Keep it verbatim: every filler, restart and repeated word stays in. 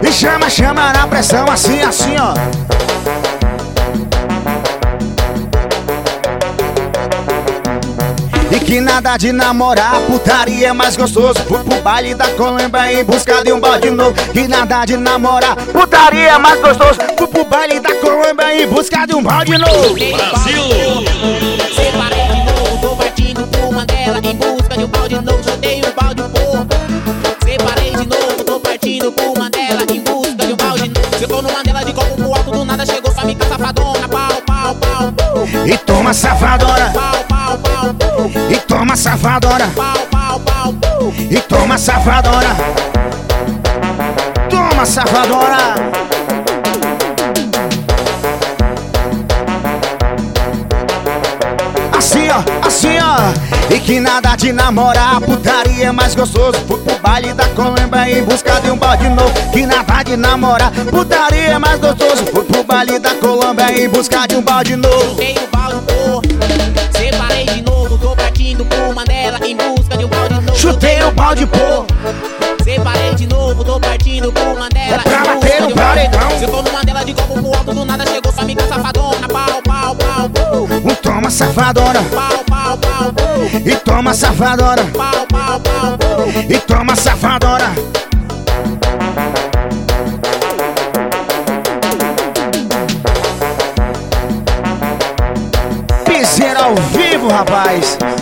E chama, chama na pressão, assim, assim, ó. E que nada de namorar, putaria é mais gostoso. Fui pro baile da Colômbia em busca de um balde novo. Que nada de namorar, putaria é mais gostoso. Fui pro baile da Colômbia em busca de um balde novo. Brasil! Separei de novo, tô partindo por Mandela em busca de um balde novo. Chutei o balde porco. Separei de novo, tô partindo por Mandela em busca de um balde novo. Eu tô no Mandela de copo pro alto, do nada chegou sua amiga safadona. Pau, pau, pau, pau. E toma safadora. Pau, pau, pau, pau. E toma safadora. Pau, pau, pau, pau. E toma safadora. Toma safadora. Assim ó, assim ó. E que nada de namorar, putaria é mais gostoso. Fui pro baile da Colômbia em busca de um balde novo. Que nada de namorar, putaria é mais gostoso. Fui pro baile da Colômbia em busca de um balde novo. Chutei o balde porco. Separei de novo, tô partindo por Mandela em busca de um balde novo. Chutei o balde porco. Separei de novo, tô partindo por Mandela. É pra bater no paredão. Se eu tô no Mandela de copo pro alto, do nada chegou sua amiga safadona. Pau, pau, pau, pau. Um toma safadora. Pau, pau, pau, pau. E toma safadora. Pau, pau, pau, pau. E toma safadora. Piseira ao vivo, rapaz.